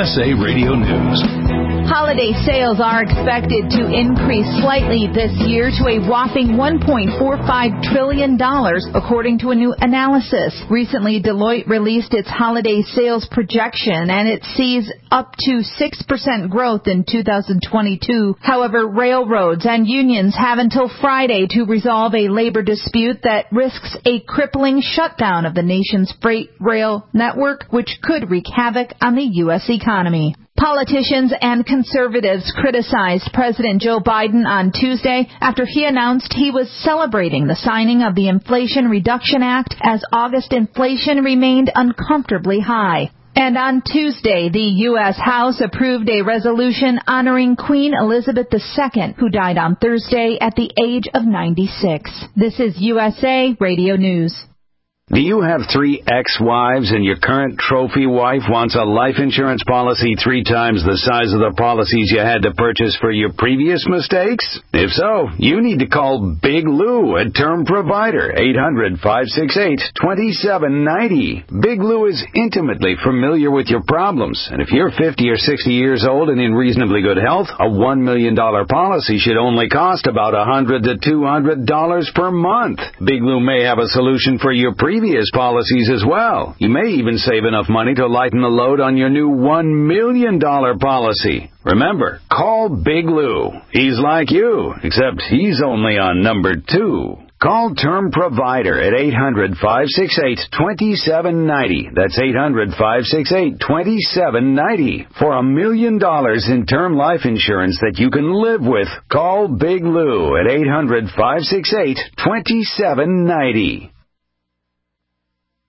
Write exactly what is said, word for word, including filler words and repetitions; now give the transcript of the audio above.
S A Radio News. Holiday sales are expected to increase slightly this year to a whopping one point four five trillion dollars, according to a new analysis. Recently, Deloitte released its holiday sales projection, and it sees up to six percent growth in two thousand twenty-two. However, railroads and unions have until Friday to resolve a labor dispute that risks a crippling shutdown of the nation's freight rail network, which could wreak havoc on the U S economy. Politicians and conservatives criticized President Joe Biden on Tuesday after he announced he was celebrating the signing of the Inflation Reduction Act as August inflation remained uncomfortably high. And on Tuesday, the U S House approved a resolution honoring Queen Elizabeth the Second, who died on Thursday at the age of ninety-six. This is U S A Radio News. Do you have three ex-wives and your current trophy wife wants a life insurance policy three times the size of the policies you had to purchase for your previous mistakes? If so, you need to call Big Lou at Term Provider, eight hundred, five six eight, two seven nine zero. Big Lou is intimately familiar with your problems, and if you're fifty or sixty years old and in reasonably good health, a one million dollars policy should only cost about one hundred to two hundred dollars per month. Big Lou may have a solution for your previous previous policies as well. You may even save enough money to lighten the load on your new one million dollars policy. Remember, call Big Lou. He's like you, except he's only on number two. Call Term Provider at eight hundred, five six eight, two seven nine zero. That's eight hundred, five six eight, two seven nine zero. For a million dollars in term life insurance that you can live with, call Big Lou at eight hundred, five six eight, two seven nine zero.